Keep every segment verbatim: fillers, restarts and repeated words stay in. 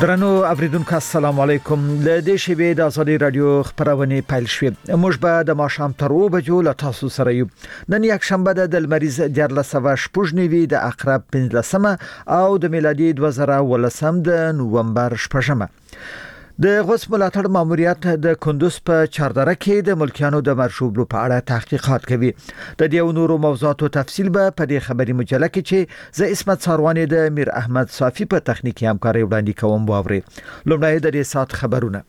درنو اوریدونکو السلام علیکم. له دې شیبې د ازادي رادیو خبرونه پیل شوې. موږ به د ماښام تر اوو بجو له تاسو سره یو. نن یک شنبه ده د لمریز دیارلسمه شپږنیوي د عقرب پنځلسمه او د میلادي دوه زره ولسم د نومبر شپږمه. د غوث ملاتړ ماموریت د کندوز په چاردره کې د ملکیانو د مرشوبلو په اړه تحقیقات کوي. د دې نورو موضوعاتو تفصیل به په دې خبري مجله کې چې ز اسمت ساروانی د میر احمد صافی په تخنیکی همکاري وړاندې کوم واوري. لومړی د دې سات خبرونه.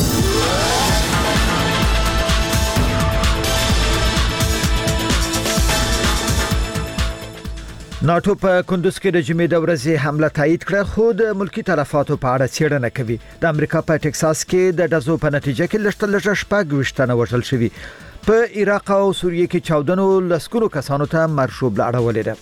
ناتو په کندوز کې د جمعې د ورځې حمله تایید کړه، خو د ملکی تلفاتو په اړه څېړنه کوي. د امریکا په ټکساس کې د دزو په نتیجه کې لږ لږ شپږ وشتنه وژل شوی. په عراق او سوریه کې چاودنو لسکونو کسانو ته مرشوب لاړولې ده.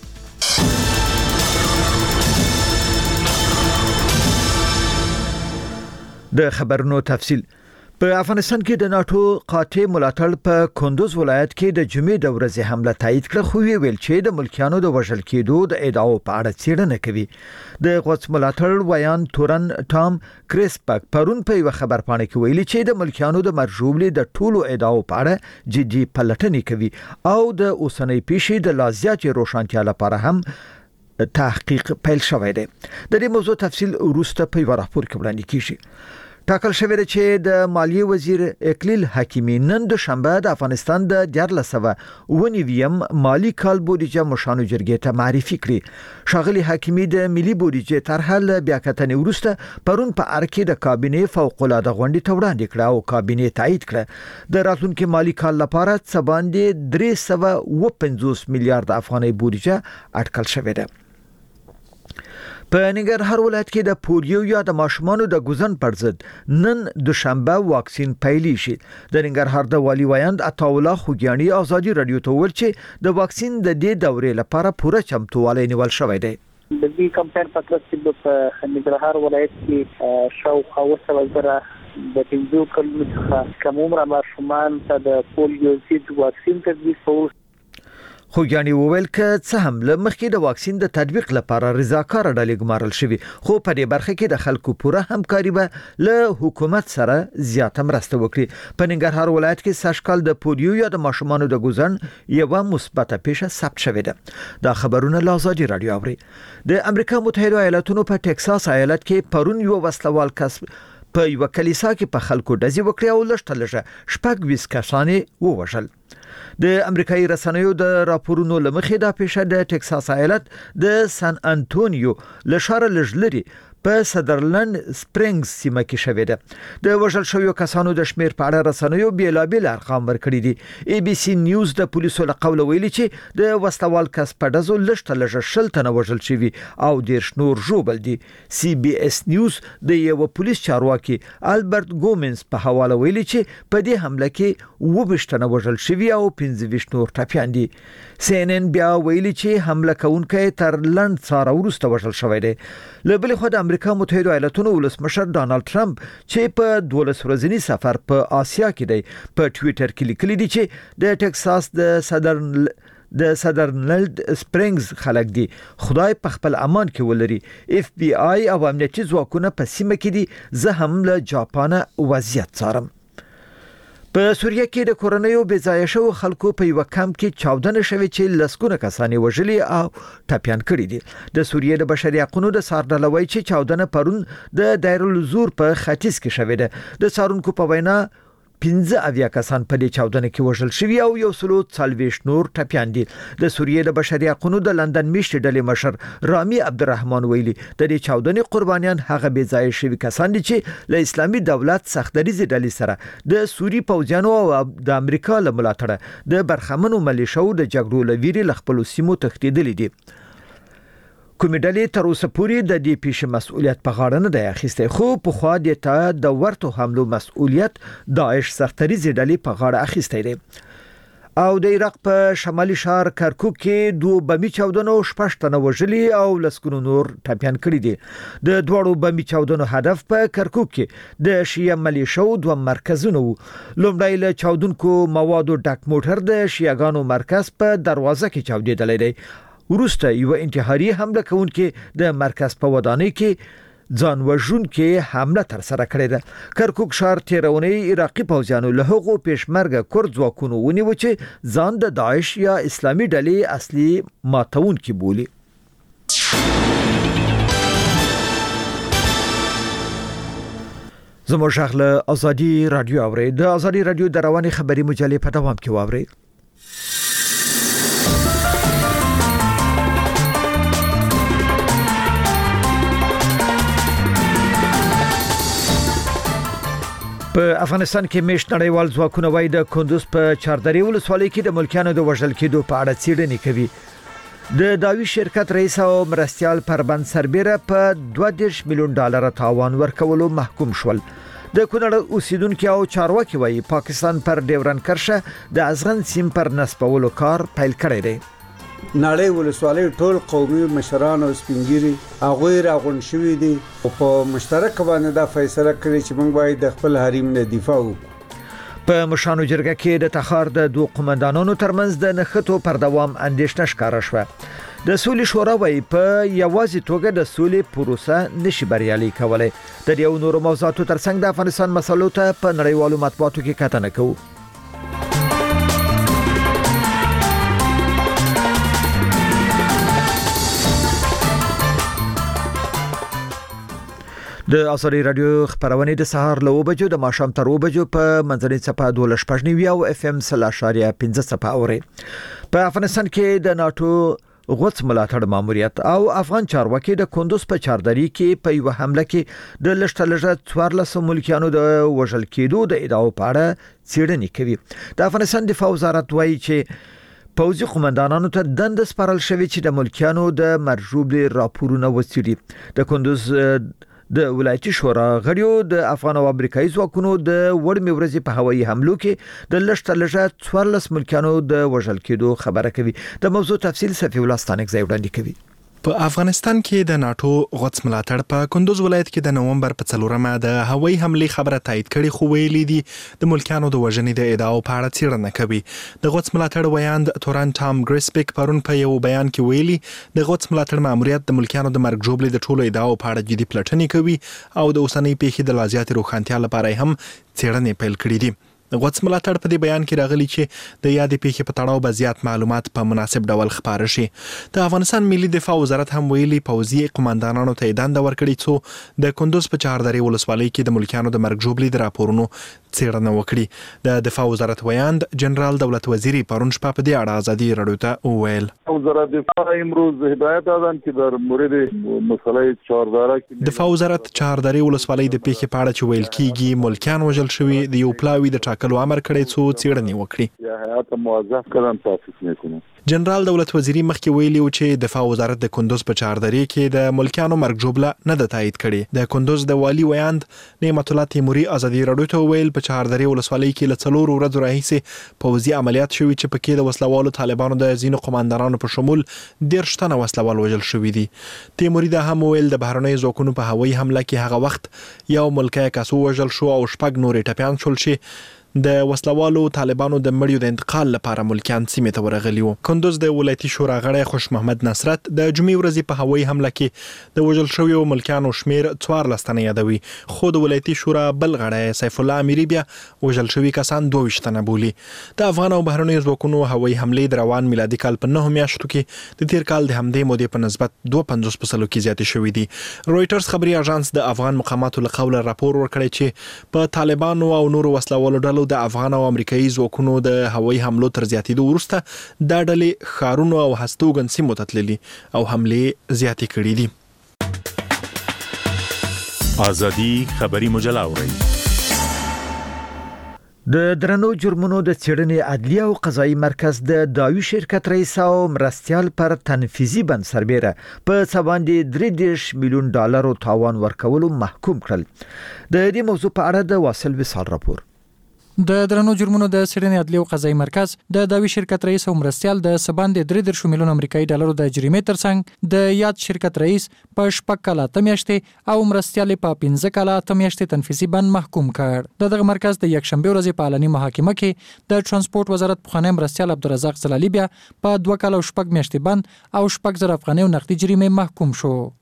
د خبرونو تفصیل. په افغانستان کې د ناتو قاطع ملاتړ په کندوز ولایت کې د جمعې د ورځې حمله تایید کړه، خو ویل چې د ملکیانو د وژل کېدو د ادعاو په اړه څېړنه کوي. د غوث ملاتړ ویان تورن ټام کریسپک پرون په یو خبر پاڼه کې ویلي چې د ملکیانو د مرجوبلې د ټولو ادعاو په اړه جدي پلټنې کوي او د اوسنۍ پیښې د لازیات روښانتیا لپاره هم تحقیق پیل شوی دی. د دې موضوع تفصیل وروسته په یو راپور کې وړاندې کیږي. ټاکل شوی دی چې د مالیې وزیر اکلیل حکیمی نن د شنبه د افغانستان د دیارلسمه ونیویم مالی کال بودیجه مشانو جرګې ته معرفي کړي. ښاغلي حکیمی د ملي بودیجې طرحه له بیاکتنې وروسته پرون په ارکه د کابینې فوق العاده غونډې ته وړاندې کړه او کابینې تایید کړه. د راتلونکي مالی کال لپاره څه باندې درې سوه اووه پنځوس میلیارډ افغانۍ بودیجه اټکل شوې ده. په ننګرهار ولایت کې د پولیو یا د ماشومانو د ګوزن پر ضد نن دوشنبه واکسین پیلی شي. د ننګرهار د والی ویاند عطاالله خوګیانی ازادي رادیو ته ویل چې د واکسین د دې دورې لپاره پوره چمتووالی نیول شوی دی. د دې کمپاین په ترڅ کې په ننګرهار ولایت کې شاوخوا اوه سوه زره د پنځو کلونو څخه کم عمره ماشومان ته د پولیو ضد واکسین تطبیق شوی. خوګیانی وویل چې څه هم له مخکې د واکسین د تطبیق لپاره رضاکار ډلې ګمارل شوی، خو په دې برخه کې د خلکو پوره همکاري به له حکومت سره زیاته مرسته وکړي. په ننګرهار ولایت کې سږکال د پولیو یا د ماشومانو د ګوزن یو مثبته پیښه ثبت شوې ده. دا خبرونه له ازادي رادیو اوري. د امریکا متحده ایالاتونو په ټکساس ایالت کې پرون یو وسلوال کس په یو کلیسا کې په خلکو ډزې وکړې او لږ لږه شپږ ویس کسانې ووژل. د امریکایي رسنیو د راپورونو لمخې دا پیښه د ټکساس ایالت د سان انټونیو له ښاره لږ لري په سدرلند سپرینګز سیمه کې شوې ده. د وژل شویو کسانو د شمیر په اړه رسنیو بیلابیل ارقام ورکړي دي. ای بي سي نیوز د پولیسو له قوله ویلي چې د وسلوال کس په ډزو لږ لږ شل تنه وژل شوي او ډیر شنور ژوبل دي. سی بي اس نیوز د یو پولیس چارواکي البرت ګومنز په حواله ویلي چې په دې حمله کې اووه تنه وژل شوي او پنځه ویشت نور ټپیان دي. سی ان ان بیا ویلي چې حمله کوونکی تر لنډ څاره وروسته وژل شوی دی. له بلې خوا د امریکا متحده ایالاتونو ولسمشر ډانلډ ټرمپ چې په دولس ورځنی سفر په آسیا کې دی په ټوئیټر کې لیکلي دي چې د ټکساس د سدرن د سدرلند سپرینګز خلک دي خدای په خپل امان کې ولري. اف بی آی او امنیتي ځواکونه په سیمه کې دي. زه هم له جاپان وضعیت څارم. په سوریه کې د کورنیو بې ځایه شوو خلکو په یو کمپ کې چاودنه شوې چې لسګونه کسانې وژلي او ټپیان کړي دي. د سوریه د بشري حقوقو د ساردلوي چې چاودنه پرون د دایرالزور په ختیځ کې شوې ده. د سارونکو په وینا پنځه اویا کسان په دې چاودنه کې وژل شوي او یو سلو څلوېښت نور ټپیان دي. د سوریه د بشري حقوقو د لندن میشتې ډلې مشر رامي عبدالرحمن ویلي د دې چاودنې قربانیان هغه بې ځایه شوي کسان دي چې له اسلامي دولت سختدریزې ډلې سره د سوري پوځیانو او د امریکا له ملاتړه د برخمنو ملیشو د جګړو لویري ل خپل سیمو تښتېدلې دي. کومې ډلې تر اوسه پورې د دې پیښې مسؤلیت په غاړه نه دی اخیستی، خو په خوا د ته د ورته حملو مسؤلیت داعش سختدریزې ډلې په غاړه اخیستی دی. او د عراق په شمالي ښار کرکوک کې دوه بمي چاودنو شپږ تنه وژلي او لسګونو نور ټپیان کړي دي. د دوړو بمي چاودنو هدف په کرکوک کې د شیعه ملیشو دوه مرکزونه وو. لومړی له چاودونکو موادو ډک موټر د شیعاګانو مرکز په دروازه کې چاودېدلی دی. وروسته یو انتحاري حمله کوونکې د مرکز په ودانۍ کې ځان وژونکې حمله تر سره کړې ده. کرکوک ښار تیرونی عراقي پوځیانو له هغو پېشمرګه کورد ځواکونو ونیو چې ځان د داعش یا اسلامي ډلې اصلي ماتونکي بولي. زموږ شغله ازادي رادیو اوري د ازادي رادیو د رواني خبري مجلې په دوام کې واوري. په افغانستان کې مېشت نړیوال ځواکونه وایي د کندوز په چاردرې ولسوالۍ کې د ملکیانو د وژل کېدو په اړه څېړنې کوي. د داوی شرکت رئیس او مرستيال پربند سربېره په دوه دېرش میلیون ډالر تاوان ورکولو محکوم شول. د کونړ اوسیدونکو او چارواکي وایي پاکستان پر ډیورن کرښه د ازغن سیم پر نسبولو کار پیل کړی دی. نړۍ ولسوالۍ ټول قومي مشران او سپینګيري هغه راغون شوې دي او په مشترک باندې دا فیصله کړې چې موږ باید د خپل حریم نه دفاع وکړو. په مشانو جرګه کې د تخار د دوه قومندانانو ترمنځ د نښتو پر دوام اندېښنه ښکاره شوه. د سولې شورا وايي په یوازې توګه د سولې پروسه نشي بریالي کولای. د دې نورو موضوعاتو ترڅنګ د افغانستان مسلو ته په نړیوالو مطبوعاتو کې کتنه کوو. د ازادي رادیو خبرونه د سهار له وبجو د ماښام تر وبجو په منځنۍ صفه دولس پښنی او اف ام سلاشاریا پنځه صفه اوري. په افغانستان کې د ناتو غوڅ ملاتړ ماموریت او افغان چارواکي د کندوز په چاردري کې په یو حمله کې د لشتلجه څوارلس ملکیانو د وژل کېدو د ادعاو په اړه څېړنې کوي. د افغانستان دفاع وزارت وایي چې پوځي قومندانانو ته دند سپارل شوی چې د ملکیانو د مرجوب راپورونه وڅېړي. د کندوز د ولایتي شورا غړیو د افغان او امریکایي ځواکونو د وړمې ورځې په هوایي حملو کې د لشتلجه څوارلس ملکیانو د وژل کېدو خبره کوي. د موضوع تفصیل صفي الله ستانک ځای وړاندې کوي. په افغانستان کې د ناتو غوڅ ملاتړ په کندوز ولایت کې د نومبر په څلورمه د هوایي حمله خبره تایید کړي خو ویلي دي د ملکیانو د وژنې د ادعاو په اړه څېړنه کوي. د غوڅ ملاتړ ویاند توران ټام ګریسپیک پرون په یو بیان کې ویلي د غوڅ ملاتړ ماموریت د ملکیانو د مرګ جوړې د ټولو ادعاو په اړه جدي پلټنې کوي او د اوسنۍ پیښې د لا زیاتې روښانتیا لپاره هم څېړنې پیل کړې دي. د غوڅ ملاتړ په دې بیان کې راغلي چې د یادې پیښې په تړاو به زیات معلومات په مناسب ډول خپاره شي. د افغانستان ملي دفاع وزارت هم ویلي پوځي قومندانانو ته دنده ورکړي څو د کندوز په چاردرې ولسوالۍ کې د ملکیانو د مرګ جوړې د راپورونو څېړنه وکړي. د دفاع وزارت ویاند جنرال دولت وزیری پرون شپه په دې اړه ازادي رادیو ته وویل. وزارت دفاع امروز هدایت دادن که در مورد مسئله چاردره دفاع وزارت چاردرې ولسوالۍ د پیښې په اړه چې ویل کیږي ملکیان وژل شوي د یو پلاوي د ټاکلو امر کړی څو څېړنې وکړي. یا هیئت موظف کردن تاسیس میکنه. جنرال دولت وزیری مخکې ویلي و چې دفاع وزارت د کندوز په چاردرې کې د ملکیانو مرګ جوړه نه د تایید کړي. د کندوز د والی ویاند نعمت الله تیموري ازادي رادیو ته ویل په چاردرې ولسوالۍ کې له څلور ورځې راهیسې پوځي عملیات شوي چې پکې د وسلوالو طالبانو د ځینو قومندانانو په شمول دېرش تنه وسلوال وژل شوي دي. تیموري دا هم ویل د بهرنیو ځواکونو په هوایي حمله کې هغه وخت یو ملکی کس وژل شو او شپږ نورې ټپیان شول چې د وسلوالو طالبانو د مړیو د انتقال لپاره ملکیان سیمې ته ورغلي وو. کندوز د ولایتي شورا غړی خوش محمد نصرت د جمعې ورځې په هوایي حمله کې د وژل شویو ملکیانو شمیر څوارلس تنه یادوي خو د ولایتي شورا بل غړی سیف الله امیری بیا وژل شوي کسان دوه ویشت تنه بولي. د افغان او بهرنیو ځواکونو هوایي حملې د روان میلادي کال په نهو میاشتو کې د تیر کال د همدې مودې په نسبت دوه پنځوس په سلو کې زیاتې شوي دي. رویټرز خبري اژانس د افغان مقاماتو له قوله راپور ورکړی چې په طالبانو او نورو وسلوالو ډلو د افغان او امریکایي ځواکونو د هوایي حملو تر زیاتېدو وروسته دا ډلې ښارونو او هستوګن سیمو ته تللي او حملې زیاتې کړي دي. ازادي خبري مجله اورئ. د درنو جرمونو د څېړنې عدلیه او قضایي مرکز د داوی شرکت رئیس او مرستيال پر تنفیذي بند سربېره په څه باندې درې دېرش میلیون ډالرو تاوان ورکولو محکوم کړل. د دې موضوع په اړه د واصل وصال راپور. د درنو جرمونو د څېړنې عدلیه او قضایي مرکز د داوی شرکت رئیس او مرستيال د سباند درې دېرش میلیون امریکایي ډالرو د جریمې ترڅنګ د یاد شرکت رئیس په شپږ کاله اته میاشتې او مرستيال په پنځه کاله اته میاشتې تنفیذي بند محکوم کړ. د دغه مرکز د یکشنبه ورځې په اعلاني محاکمه کې د ترانسپورت وزارت پخوانی مرستيال عبدالرزاق زلالي بیا په دوه کاله او شپږ میاشتې بند او شپږ زره افغانۍ نقدي جریمې محکوم شو.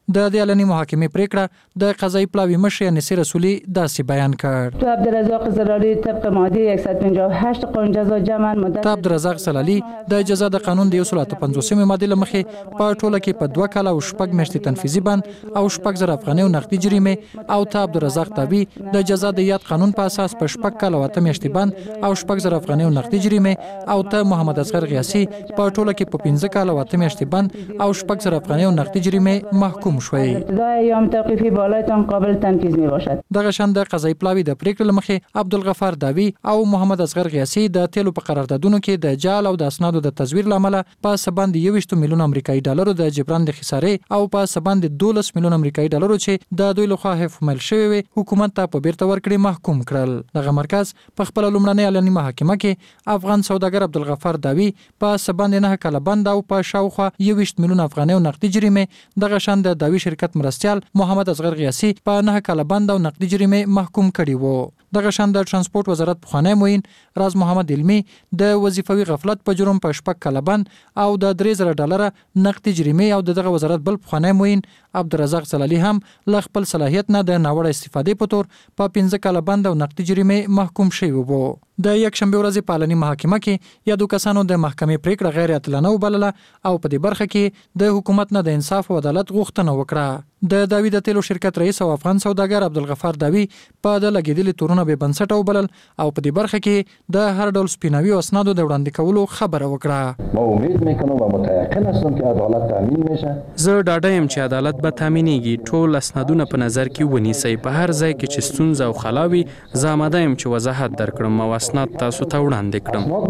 د دې اعلاني محاکمې پریکړه د قضایي پلاوي مشر نصیر رسولي داسې بیان کړ. تو عبدالرزاق زلالی طبق ماده صد و پنجاه و هشت قانون جزا جمع مدت عبدالرزاق زلالی د جزا د قانون د یو سل اته پنځوسمې ماده لمخې په ټوله کې په دوه کاله او شپږ میاشتې تنفیذي بند او شپږ زره افغانۍ نقدي جریمه او ته عبدالرزاق تابی د جزا د یاد قانون په اساس په شپږ کاله او اته میاشتې بند او شپږ زره افغانۍ نقدي جریمه او ته محمد اصغر غیاسي په ټوله کې په پنځه کاله او اته میاشتې بند او شپږ زره افغانۍ نقدي جریمه محکوم شوی. ابتدای ایام توقیفی بالایتان قابل تنفیذ می باشد. دغه شان د قضایي پلاوي د پریکړې لمخې عبدالغفار داوی او محمد اصغر غیاسي د تیلو په قراردادونو کې د جعل او د اسنادو د تزویر لامل په سباند یويشت میلیون امریکایي ډالرو د جبران د خسارې او په سباند دولس میلیون امریکایي ډالرو چې د دوی لخوا حکومت شوی وي حکومت ته په بیرته ورکړې محکوم کړل. دغه مرکز په خپل لومړنۍ اعلاني محاکمه کې افغان سوداګر عبدالغفار داوی په سباند نه کاله بند او په شاوخوا یويشت میلیون افغانۍ نقدي جریمه دغه شان د داوی شرکت مرستيال محمد اصغر غیاسي په نه کاله بند او نقدي جریمه محکوم کړي وو. دغه شان د ترانسپورت وزارت پخوانی موین راز محمد علمی د وظیفوي غفلت په جرم په شپږ کاله بند او د درې زره ډالر نقدي جریمه او دغه وزارت بل پخوانی موین عبدالرزاق زلالی هم ل خپل صلاحیت نه د ناوړه استفادې په تور په پنځه کاله بند او نقدي جریمه محکوم شوی وو. د یک شنبه ورځې په اعلاني محاکمه کې یادو کسانو د محکمې پریکړه غیر عادلانه وبلله او په دې برخه کې د حکومت نه د انصاف او عدالت غوښتنه وکړه. د داوی د تیلو شرکت رئیس او افغان سوداګر عبدالغفار داوی په د لګیدلي تورونه به بنسټ وبلل او په دې برخه کې د هر ډول سپیناوي او اسنادو د وړاندې کولو خبره وکړه. ما امید میکنم و متيقن هستم که عدالت تامین میشه. زه ډاډه یم چې عدالت به تامینېږي. ټول اسنادونه په نظر کې ونیسئ. په هر ځای کې چې ستونزه او خلاوي زه آماده یم چې وضاحت درکړم او اسناد تاسو ته وړاندې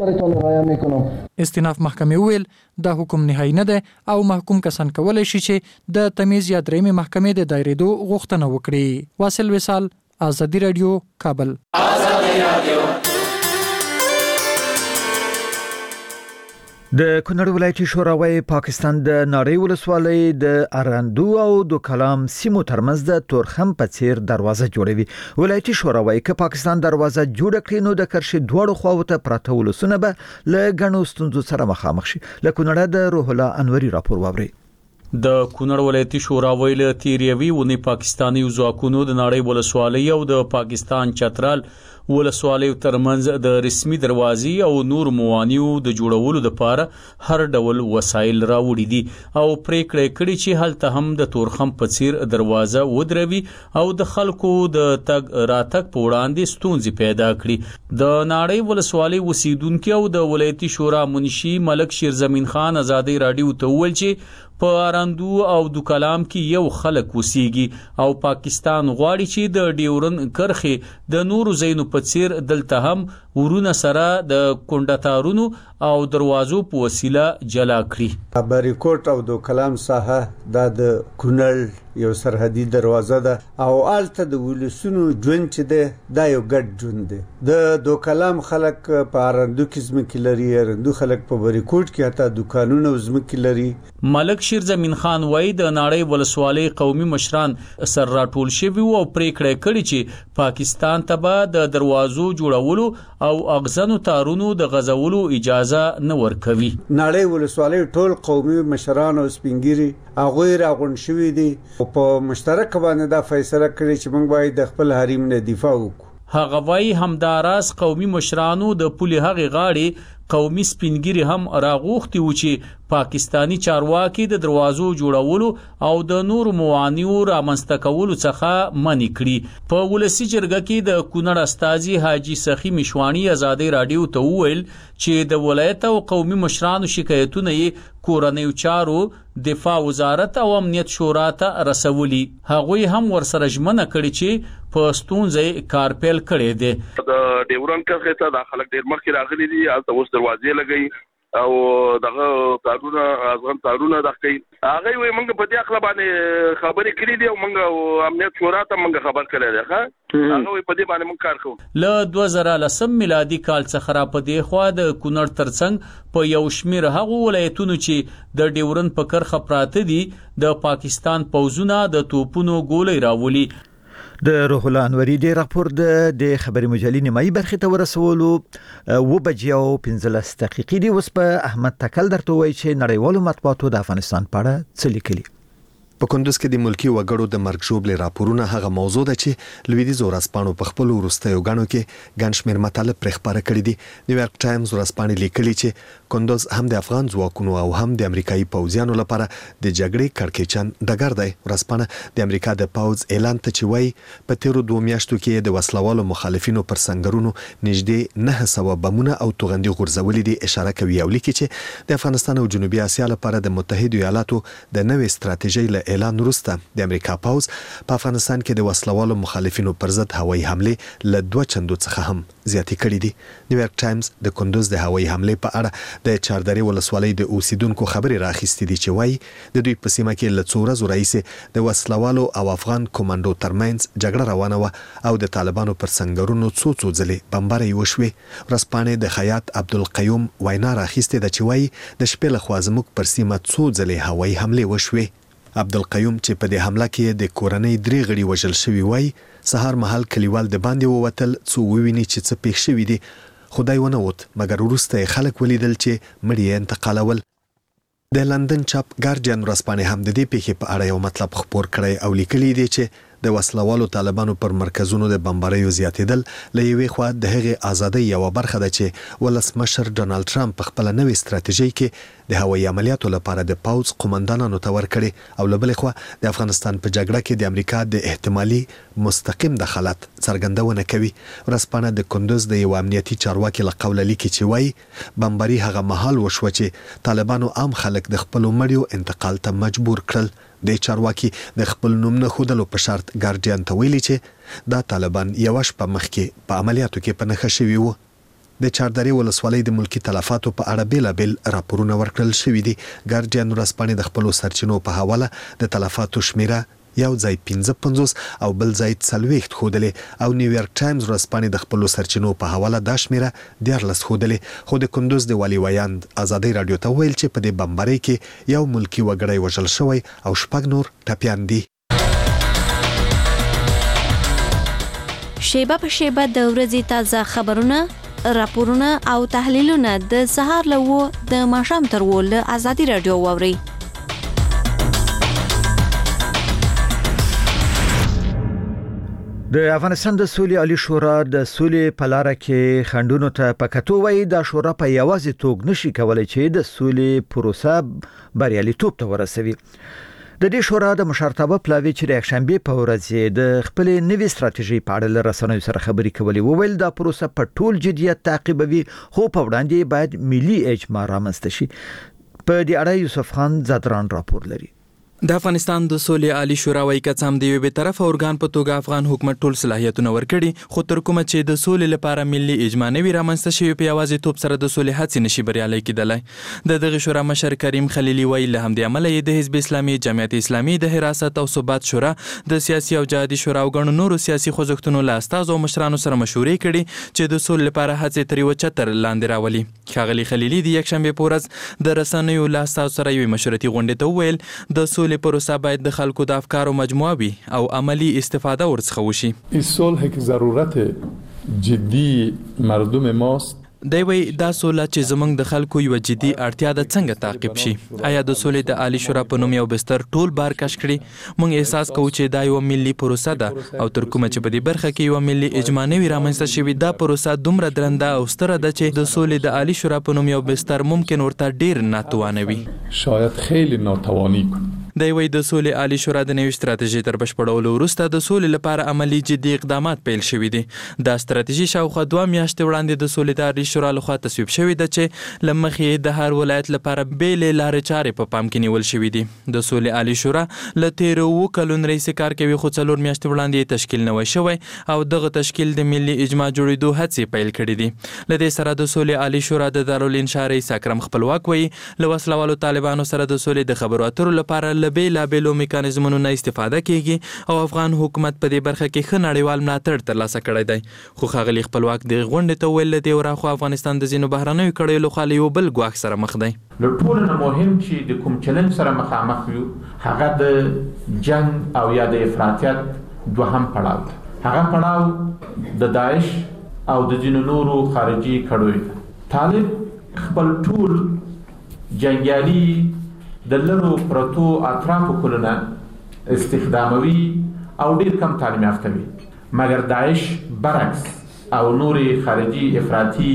کړم. استیناف محکمې ویل دا حکم نهایی نه ده او محکوم کسان کولای شي چې د تمیز یا درېمې محکمې د دایریدو غوښتنه وکړي. واصل وصال، آزادی رادیو، کابل. آزادی رادیو. د کونړ ولایتي شوراوی پاکستان د ناړۍ ولسوالۍ د اراندو او د کلام سیمو ترمنځ د تورخم په څیر دروازه جوړوي. ولایتي شوراوی که پاکستان دروازه جوړ کړي نو د کرشي دواړو خواو ته پراته ولسونه به له غنو ستونزو سره مخامخ شي. له کونړه د روح الله انوري راپور واوري. د کونړ ولایتي شوراوی له تیریوي ونی پاکستاني ځواکونو د ناړۍ ولسوالۍ او د پاکستان چترال ولسوالۍ ترمنځ د رسمي دروازې او نور موانیو د جوړولو لپاره هر ډول وسایل راوړي دي او پریکړه کړې چې هلته هم د تورخم په څیر دروازه ودروي او د خلکو د تګ راتګ په وړاندې ستونزې پیدا کړي. د ناړۍ ولسوالۍ اوسیدونکو او د ولایتي شورا منشي ملک شیر زمین خان آزادی رادیو ته وویل چې په اراندو او د کلام کې یو خلک وسیږي او پاکستان غواړي چې د ډیورن کرخه د نورو زینو په څیر دلته هم ورونه سره د کونډتارونو او دروازو په وسیله جلا کړي. باریکوټ او د کلام ساحه د کونړ یو سرحدي دروازه ده او الته د ولسونو ژوند چې ده دا یو ګډ ژوند دی. د دو کلام خلک په اراندو کې ځمکې لري، اراندو خلک په باریکوټ کې حتی دکانونه او ځمکې لري. ملک شیر زمین خان وای د ناړۍ ولسوالۍ قومي مشران سر راټول شوي او پریکړه کړې چې پاکستان ته به د دروازو جوړولو او اغزنو تارونو د غزولو اجازه نه ورکوي. ناړۍ ولسوالۍ ټول قومي مشران او سپینګيري هغه راغون شوي دي په مشترک باندې دا فیصله کړې چې موږ باید د خپل حریم نه دفاع وکړو. هغه وای همداراز قومي مشرانو د پولي هغه غاړي قومي سپینګيري هم راغوختي و چې پاکستانی چارواکي د دروازو جوړولو او د نور موانیو رامنځته کولو څخه منع کړي. په ولسی جرګه کې د کونړ استاذي حاجی سخی مشوانی آزادی رادیو ته وویل چې د ولایت او قومي مشرانو شکایتونه یې کورنیو چارو دفاع وزارت او امنیت شورا ته رسولي. هغوی هم ورسره ژمنه کړي چې په ستونزې کار پیل کړي دي. د ډیورن کرښې ته د خلک ډیر مخکې راغلي دي، البته اوس دروازې لګي او دغه تارونه ازغن تارونه د کوي. هغه وي موږ په دې اخلا باندې خبرې کړې دي او موږ امنیت شورا ته موږ خبر کړی دی. ښه هغه وي په دې باندې موږ کار کوو. له دوه زره لسم میلادي کال څخه را پدې خوا د کونړ ترڅنګ په یو شمیر هغه ولایتونو چې د ډیورن په کرخه پراته دي د پاکستان پوځونه د توپونو ګولې راولي. د روح الله انوري د راپور د خبري مجلې نیمایي برخه ته ورسولو و بجیاو پنځلس دقیقې دی. اوس په احمد تکل درته وایي چې نړیوالو مطبوعاتو د افغانستان په اړه څه لیکلي. په کندوز کې د ملکی وګړو د مرګ ژوبلې راپورونه هغه موضوع ده چې لویدیځ ورځپاڼو په خپل وروستیو غاڼو کې ګڼ شمېر مطالب پرې خپاره کړي دي. نیویارک ټایمز ورځپاڼې لیکلي چې کندوز هم د افغان ځواکونو او هم د امریکایي پوځیانو لپاره د جګړې کړکېچن ډګر دی. ورځپاڼه د امریکا د پوځ اعلان ته چې وایي په تیرو دوه میاشتو کې د وسلوالو مخالفینو پر سنگرونو نږدې نه سوه بمونه او توغندي غورځولې دي اشاره کوي او لیکي چې د افغانستان او جنوبي اسیا لپاره د متحده ایالاتو د نوې ستراتیژۍ له اعلان وروسته د امریکا پوځ په افغانستان کې د وسلوالو مخالفینو پر ضد هوایي حمله له دوه چندو څخه هم زیاتې کړې دي. نیویارک ټایمز د کندوز د هوایي حمله په اړه د چاردرې ولسوالۍ د اوسیدونکو خبرې راخیستې دي چې وایي د دوی په سیمه کې له څو ورځو راهیسې د وسلوالو او افغان کمانډو ترمنځ جګړه روانه وه او د طالبانو پر سنگرونو څو څو ځلې بمبارۍ وشوې. ورځپاڼې د خیاط عبدالقیوم وینا راخیستې ده چې وایي د شپې لخوا زموږ پر سیمه څو ځلې هوایي حملې وشوې. عبدالقیوم چې په دې حمله کې د کورنۍ درې غړي وژل شوي وای سهار مهال کلیوال د باندې ووتل څو وویني چې څه پیښ شوي دي. خدای ونه وت مګر وروسته خلک ولیدل چې مړي یې انتقالول. د لندن چاپ ګارډین ورځپاڼې هم د دې پیښې په اړه یو مطلب خپور کړی او لیکلی دی چې د وسلوالو طالبانو پر مرکزونو د بمباریو زیاتېدل له یوې خوا د هغې ازادۍ یوه برخه ده چې ولسمشر ډونالد ټرمپ په خپله نوې ستراتیژۍ کې د هوایي عملیاتو لپاره د پوځ قومندانانو ته ورکړي او له بلې خوا د افغانستان په جګړه کې د امریکا د احتمالي مستقیم دخالت څرګندونه کوي. ورځپاڼه د کندوز د یو امنیتي چارواکي له قوله لیکي چې وایي بمباري هغه مهال وشوه چې طالبانو عام خلک د خپلو مړیو انتقال ته مجبور کړل. د چارواکي د خپل نوم نه ښودلو په شرط ګارډین ته ویلي چې دا طالبان یوه شپه مخکې په عملیاتو کې په نښه شوي وو. د چاردرې ولسوالۍ د ملکی تلفاتو په اړه بیلابیل راپورونه ورکړل شوي دي. ګارډین ورځپاڼې د خپلو سرچینو په حواله د تلفاتو شمیره یو ځای پنځه پنځوس او بل ځای څلوېښت ښودلې او نیویارک ټایمز ورځپاڼې د خپلو سرچینو په حواله دا شمیره دیارلس ښودلې. خو د کندوز د والي ویاند ازادۍ راډیو ته ویل چې په دې بمبارۍ کې یو ملکی وګړی وژل شوی او شپږ نور ټپیان دي. شیبه په شیبه د ورځې تازه خبرونه، راپورونه او تحلیلونه د سهار له اوه د ماښام تر اوه له ازادي راډیو واورئ. د افغانستان د سولې عالی شورا د سولې په لار کې خندونو ته پکاتو وایي د شورا په یوازې توګ نشي کولای چې د سولې پروسه بریالیتوب ته ورسوي. د دې شورا د مشرتابه پلاوی چې د یکشنبه په ورځ د خپل نوې ستراتیژي په اړه له رسنیو سره خبرې کولې وویل دا پروسه په ټول جديت تعقیبوي خو په وړاندې باید ملي اجماع رامنځته شي. په دې اړه یوسف خان زادران راپور لري. د افغانستان د سولې عالی شورا وايي که څه هم د یوې بې طرفه ارګان په توګه افغان حکومت ټول صلاحیتونه ورکړي خو تر کومه چې د سولې لپاره ملي اجماع نه وي رامنځته شوې په یوازې توپ سره د سولې هڅې نشي بریالۍ کېدلی. د دغه شورا مشر کریم خلیلي وایي له همدې امله یې د حزب اسلامي، جمعیت اسلامي، د حراست او ثبات شورا، د سیاسي او جهادي شورا او ګڼو نورو سیاسي خوځښتونو له استازو او مشرانو سره مشورې کړي چې د سولې لپاره هڅې تر یوه چتر لاندې راولي. ښاغلي خلیلي د یکشنبې په ورځ د رسنیو له استازو سره یوې مشورتي غونډې ته وویل د سولې پروسه باید د خلکو د افکارو مجموعه وي او عملی استفاده ورڅخه وشي. این صلح که ضرورت جدی مردم ماست دی وی دا سوله چې زمونږ د خلکو یو جدي اړتیا د څنګه تعقیب شي. آیا د سولې د عالی شورا په نوم یو بستر ټول بار کش کړي؟ موږ احساس کوو چې دا یو ملي پروسه ده او تر کومه چې په دې برخه کې یو ملي اجماع نه وي رامنځته شوې دا پروسه دومره درنده او ستره ده چې د سولې د عالی شورا په نوم یو بستر ممکن ورته ډیر ناتوانه وي. شاید خیلی ناتوانی کن. دی وی د سولې عالی شورا د نوې ستراتیژي تر بشپړولو وروسته د سولې لپاره عملی جدي اقدامات پیل شوي دي. دا ستراتیژي شاوخوا دوه میاشتې وړاندې د سولې د عالی شورا لخوا تصویب شوې ده چې له مخې د هر ولایت لپاره بیلې لارې چارې په پام کې نیول شوي دي. د سولې عالی شورا له تیرو اووه کلونو راهیسې کار کوي خو څلور میاشتې وړاندې یې تشکیل نه وی شوی او دغه تشکیل د ملي اجماع جوړېدو هڅې پیل کړي دي. له دې سره د سولې عالی شورا د دارالانشا رئیس اکرم خپلواک وایي له وسلوالو طالبانو سره د سولې د خبرو اترو لپاره له بیلابیلو میکانیزمونو نه استفاده کیږي او افغان حکومت په دې برخه کې ښه نړیوال ملاتړ ترلاسه کړی دی. خو ښاغلي خپلواک د غونډې ته ویل دی ورخوا افغانستان د ځینو بهرنیو کړیو لخوا له یو بل ګواښ سره مخ دی. له ټولو نه مهم چې د کوم چلنج سره مخامخ یو هغه د جنگ او یا د افراطیت دوهم پړاو دی. هغه پړاو د داعش او د ځینو نورو خارجي کړیو دی. طالب خپل ټول جنګیالي د لرو پرتو اطرافو کلونه استخداموي او ډیر کم تعلیم یافته وي، مګر داعش برعکس او نورې خارجي افراطي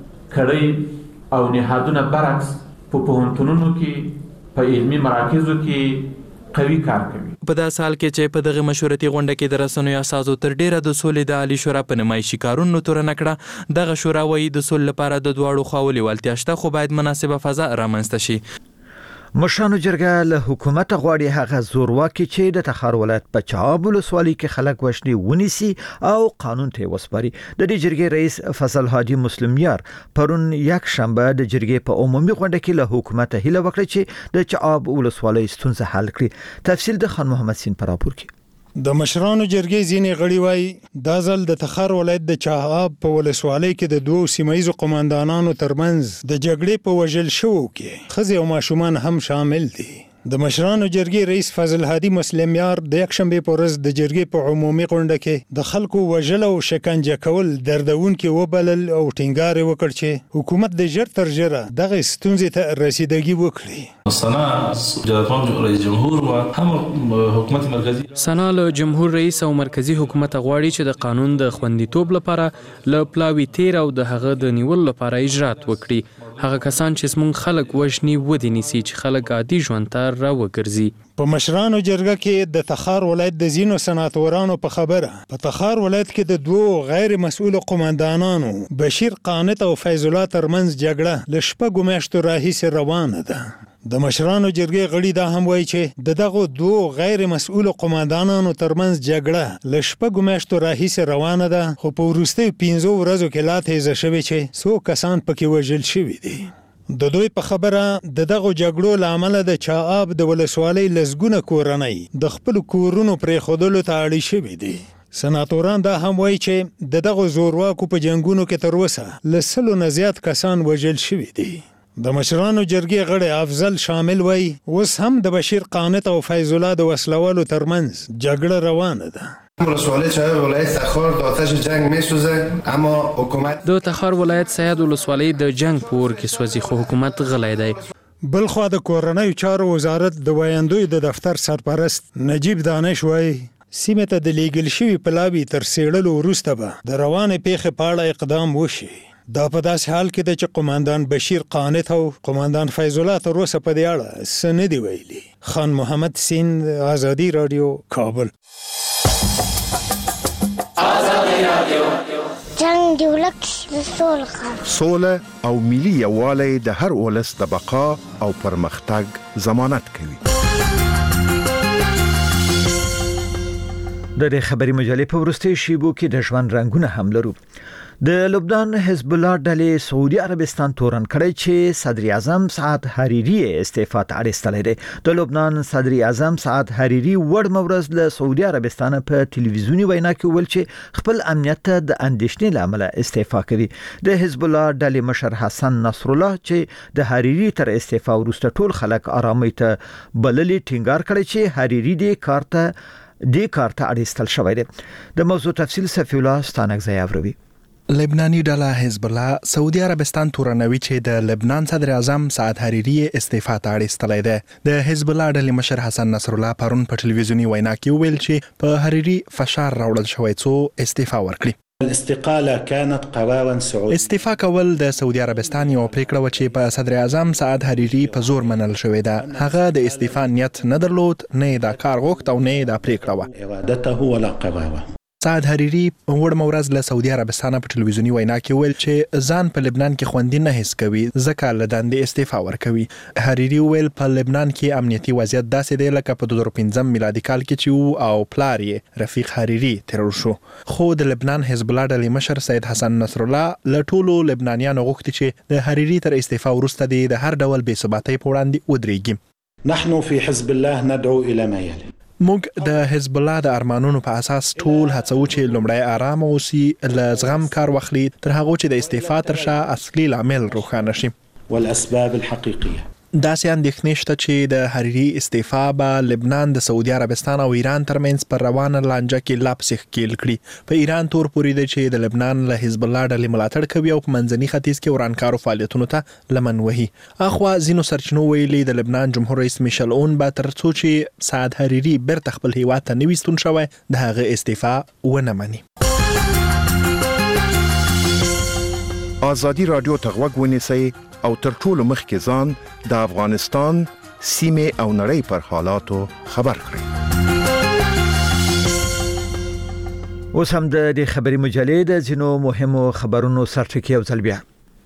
کړۍ او نهادونه برعکس په پوهنتونونو کې په علمي مراکزو کې قوي کار کوي. په داسې حال کې چې په دغه مشورتي غونډه کې د رسنیو اساسو تر ډیره د سولې د عالی شورا په نمایشي کارونو تورنه کړه. دغه شورا وایي د سولې لپاره د دواړو خواو لیوالتیا شته، خو باید مناسبه فضا رامنځته شي. مشرانو جرګه له حکومت غواړي هغه زورواکي چې د تخار ولایت په چاب ولسوالۍ کې خلک وشني ونیسي او قانون ته وسپاري. د دې جرګې رئیس فضل هادي مسلم یار پرون یک شنبه د جرګې په عمومي غونډه کې له حکومت هیله وکړه چې د چاب ولسوالۍ ستونزه حل کړي. تفصیل د خان محمد سین پر راپور کې. د مشرانو جرګې ځینې غړي وایي دا ځل د تخار ولایت د چاب په ولسوالۍ کې د دوو سیمایي قوماندانانو ترمنځ د جګړې په وژل شوو کې ښځې او ماشومان هم شامل دي. د مشرانو جرګې رئیس فضل هادي مسلم یار د یکشنبه په ورځ د جرګې په عمومي غونډه کې د خلکو وژل او شکنجه کول دردونکي وبلل او ټینګار وکړ چې حکومت د ژر تر ژره دغه ستونزې ته رسیدګي وکړي. سنا رئیس جمهور و هم حکومت مرکزی سنا له جمهور رئیس او مرکزی حکومت غواړي چې د قانون د خوندیتوب لپاره له پلاوی تیر او د هغه د نیول لپاره اجرات وکړي. هغه کسان چې زموږ خلک وژني ودی نیسي چې خلک عادي ژوند ته راوګرځي. په مشرانو جرګه کې د تخار ولایت د زینو سناتورانو په خبره په تخار ولایت کې د دوو غیر مسؤل قوماندانانو بشیر قانت او فیض الله ترمنځ جګړه ل شپږو میاشتو راهیسې روانه ده. د مشرانو جرګې غړي دا هم وایي چې د دغه دوو غیر مسؤل قوماندانانو ترمنځ جګړه ل شپږو میاشتو راهیسې روانه ده، خو په وروستیو پنځو ورځو کې لا تیزه شوې چې څو کسان پکې وژل شوي دي. د دوی په خبره د دغه جګړو له امله د چاب د ولسوالۍ لسګونه کورنۍ د خپل کورونو پرېښودلو ته اړې شوي دي. سناتوران دا هم وایي چې د دغه زورواکو په جنګونو کې تر اوسه له سلو نه زیات کسان وژل شوي دي. د مشرانو جرګې غړي افضل شامل وایي اوس هم د بشیر قانت او فیض الله د وسلوالو ترمنځ جګړه روانه ده. ولسوالۍ چای ولایت تخار د آتش جنگ میسوزه، اما حکومت د تخار ولایت سید ولسوالۍ د جنگ پور کې سوځي، خو حکومت غلی دی. بلخوا د کورنیو چارو وزارت د ویاندوی د دفتر سرپرست نجیب دانش وایي سیمه ته د لیږل شوي پلاوي تر څېړلو وروسته به د روانې پیښې په اړه اقدام وشي. دا په داسې حال کې ده چې قوماندان بشیر قانت او قوماندان فیض الله تر اوسه په دې اړه څه نه دي ویلي. خان محمد سین، آزادي رادیو، کابل. آزادي رادیو. جنگ دی ولک سوله سوله او ملي یووالی د هر ولس د بقا او پرمختګ ضمانت کوي. د خبري مجلې په ورستي شیبو کې د ژوند رنگونه هم لرو. د لبنان حزب الله ډلې سعودي عربستان تورن کړی چې صدر اعظم سعد حریری استعفا ته اړستلی دی. د لبنان صدر اعظم سعد حریری وړ مورز له سعودي عربستان په ټلویزیونی وینا کې ویل چې خپل امنیت ته د اندېښنې لامل استعفا کوي. د حزب الله ډلې مشر حسن نصر الله چې د حریری تر استعفا وروسته ټول خلک آرامۍ ته بللي ټینګار کړی چې حریری دې کار ته دې کار ته اړستل شوی دی. د موضوع تفصیل صفی الله ستانکزی اوروي. لبناني ډله حزب الله سعودي عربستان تورنوي چې د لبنان صدر اعظم سعد حریری استعفا ته اړستلی دی. د حزب الله ډلې مشر حسن نصر الله پرون په ټلویزیونی وینا کې ویل چې په حریری فشار راوړل شوی څو استعفا ورکړي. الاستقاله كانت قرارا سعودي. استعفا کول د سعودي عربستان یو پریکړه و چې په صدر اعظم سعد حریری په زور منل شوې ده. هغه د استعفا نیت نه درلود، نه دا کار غوښت او نه دا پریکړه و. ارادته ولا قراره. سعد حریری وړ مورز له سعودي عربستان په ټلویزیونی وینا کې ویل چې ځان په لبنان کې خوندي نه حس کوي، ځکه له دندې استعفا ورکوي. حریری ویل په لبنان کې امنیتي وضعیت داسې دی لکه په دوه زره پنځم میلادي کال کې چې او پلار یې رفیق حریری ترور شو. خو د لبنان حزب الله ډلې مشر سید حسن نصر الله له ټولو لبنانیانو غوښتي چې د حریری تر استعفا وروسته د هر ډول بې ثباتۍ په وړاندې ودرېږي. نحن في حزب الله ندعو الى ما يلي. موږ د حزب الله د ارمانونو په اساس ټول هڅو چې لومړی آرام اوسي، له زغم کار واخلي تر هغه چې د استعفا تر شا اصلي لامل روښانه شي. والاسباب الحقيقيه. داسې اندېښنې شته چې د حریری استعفا به لبنان د سعودي عربستان او ایران ترمنځ پر روانه لانجه کې لا پسې ښکېل کړي. په ایران تور پورې دی چې د لبنان له حزب الله ډلې ملاتړ کوي او په منځني ختیځ کې ورانکارو فعالیتونو ته لمن وهي. اخوا ځینو سرچینو ویلي د لبنان جمهور رئیس میشل اون به تر څو چې سعد حریری بیرته خپل هیواد ته نوي ستون شوی د هغه استعفا ونه مني. آزادی رادیو ته غوږ ونیسئ او تر ټولو مخکې ځان د افغانستان سیمې او نړۍ پر حالاتو خبر کړئ. اوس هم د دې خبري مجلې د ځینو مهمو خبرونو سرټکی او ځل بیا.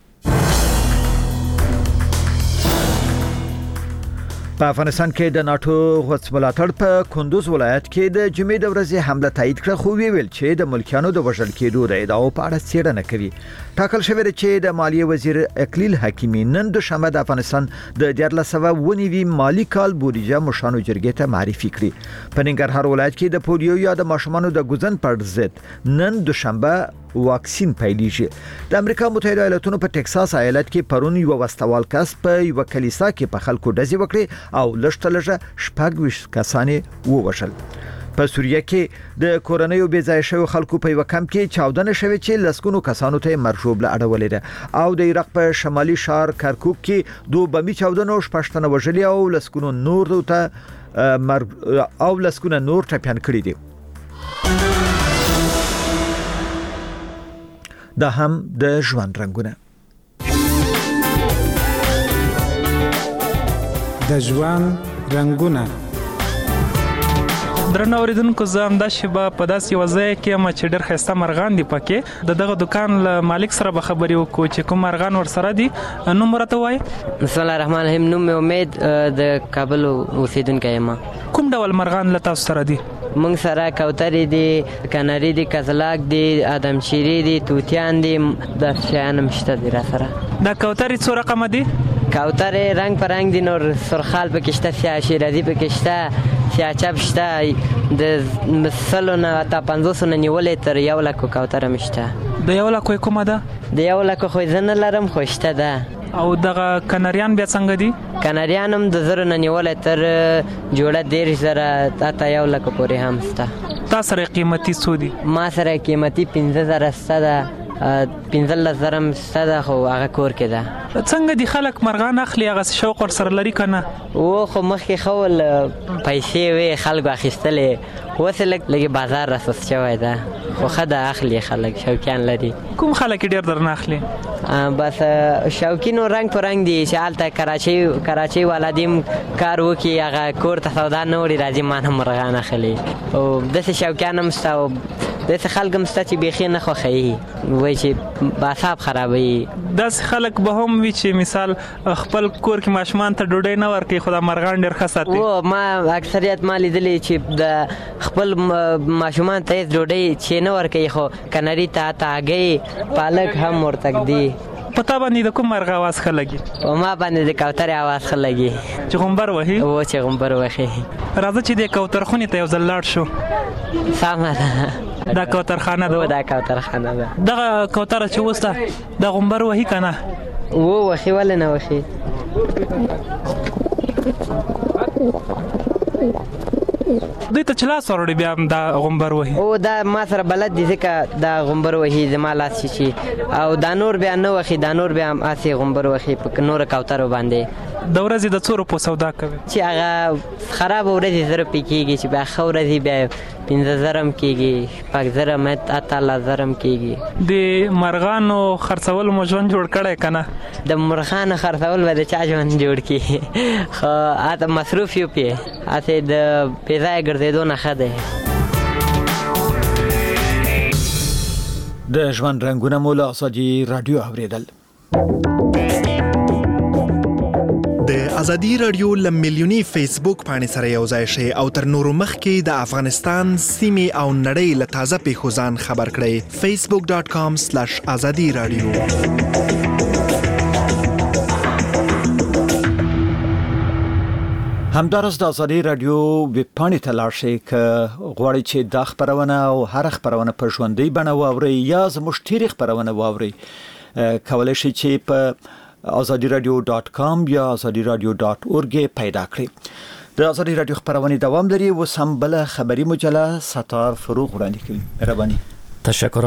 په افغانستان کې د ناتو غوڅ ملاتړ په کندوز ولایت کې د جمعې د ورځې حمله تایید کړه، خو ویل چې د ملکیانو د وژل کېدو د ادعاو په اړه څېړنه کوي. ټاکل شوی دی چې د مالیې وزیر اقلیل حکیمي نن دوشنبه د افغانستان د دیارلس سوه ونیوي مالی کال بودیجه مشانو جرګې ته معرفي کړي. په ننګرهار ولایت کې د پولیو یا د ماشومانو د ګوزن پر ضد نن دوشنبه واکسین پیلېږي. د امریکا متحده ایالاتونو په ټکساس ایالت کې پرون یو وسوال کس په یو کلیسا کې په خلکو ډزې وکړې او لږ لږه شپږ ویشت کسان ووژل. په سوریه کې د کورنیو بې ځای شویو خلکو په یو کمپ کې چاودنه شوې چې لسګونو کسانو ته مرجوبله اړولې ده او د عراق په شمالي ښار کرکوک کې دوه بمي چاودنو شپږ تنه وژلي او لسګونو نور ته او لسګونه نور ټپيان کړي دي. دا هم د ژوند رنگونه. د ژوند رنگونه. درنو اوریدونکو، زه هم دا شیبه په داسې یو ځای کې یم چې ډېر ښایسته مرغان دي پکې. د دغه دکان له مالک سره به خبرې وکړو چې کوم مرغان ورسره دي. نوم راته وایي. بسم الله الرحمن الرحیم. نوم مې امید د کابل اوسیدونکی یم. کوم ډول مرغان له تاسو سره دي؟ مونږ سره کوترې دي، کناري دي، کزلاک دي، ادمشیري دي، توتیان دي، د شیان هم شته دي را سره. دا کوترې څو رقمه دي؟ کوترې رنگ پر رنگ دي، نور سرخال پکې شته، سیاه شیرازي پکې شته، سیاه چپ شته، د سلو نه تا پنځوسو نه نیولې تر یو لکو کوتره هم شته. د یو لکو کومه ده؟ د یو لکو خو زه نه لرم خو شته ده. او دغه کناریان بیا څنګه دي؟ کناریان هم د زرو نه نیولې تر جوړه دېرش زره اته یو لکو پورې هم شته. تا سره قیمتي څو دي؟ ما سره قیمتي پنځه زره شته ده، پنځلس زره هم شته ده، خو هغه کور کې ده. څنګه دي خلک مرغان اخلي؟ هغه شوق ورسره لري که نه؟ و خو مخکې ښه ول پیسې وې خلکو اخیستلې، اوس لږ لږ بازار راسوس شوی ده، خو ښه ده اخلي خلک، شوقیان لري. کوم خلک ډېر درنه اخلي؟ بس شوقینو رنگ په رنگ دي چې هلته کراچۍ کراچۍ والا دي کار وکړي، هغه کور ته سودا نه وړي، راځي ما نه مرغان اخلي. او داسې شوقیان هم شته او داسې خلک هم شته چې بیخي نه خوښوي، وایي چې اعصاب خرابوي. داسې خلک به هم وي چې مثال خپل کور کې ماشومان ته ډوډۍ نه ورکوي، خو دا مرغان ډېر ښه ساتي. او ما اکثریت ما لیدلی چې د خپل ماشومان ته هېڅ ډوډۍ چې نه ورکوي، خو کناري ته هګۍ پالک هم ورته ږدي. په تا باندې د کوم مرغ اواز ښه لګي؟ په ما باندې د کوترې اواز ښه لګي. چې غومبر وهي؟ او چې غومبر وهي. راځه چې د کوترخونې ته یو ځل لاړ شو. سمه ده. دا کوترخانه ده؟ دا کوترخانه ده. دغه کوتره چې اوس ده دا غومبر وهي که نه؟ و وهي، ولې نه وهي؟ دوی ته چې لاس وروړي بیا هم دا غومبر وهي؟ او دا ما سره بلد دي ځکه دا غومبر وهي زما لاس شي، او دا نور بیا نه وهي، دا نور بیا هم هسې غومبر وهي په نوره کوترو باندې. د ورځې د څو روپو سودا کوي؟ چې هغه خرابه ورځې زره پې کېږي، چې بیا ښه ورځې بیا پنځه زره هم کېږي، شپږ زره هم اتلس زره هم کېږي. د مرغانو خرڅولو مو ژوند جوړ کړی که نه؟ د مرغانو خرڅول به د چا ژوند جوړ کړي، خو هلته مصروف یو پې، هسې د بې ځایه ګرځېدو نه ښه دی. د ژوند رنګونه مو له ازادي راډیو اورېدل. د ازادي راډیو له میلیوني فیسبوک باندې سره یو ځای شئ او تر نورو مخکې د افغانستان سیمې او نړۍ له تازه پیښو ځان خبر کړئ. فیسبوک ډاٹ کام سلیش ازادي راډیو. همدارس د ازادي راډیو ویب پاڼې ته لاړ شئ که غواړئ چې دا خبرونه او هر خبرونه په ژوندۍ بڼه واورئ یا زموږ تېرې خبرونه واورئ. کولی شئ چې په ازادي رادیو ډاٹ کام یا ازادي رادیو ډاٹ اورګ پیدا کړئ. د ازادي رادیو خبرونه دوام لري. وسم بل خبری مجله ستار فروغ وړاندې کوي. مهرباني. تشکر.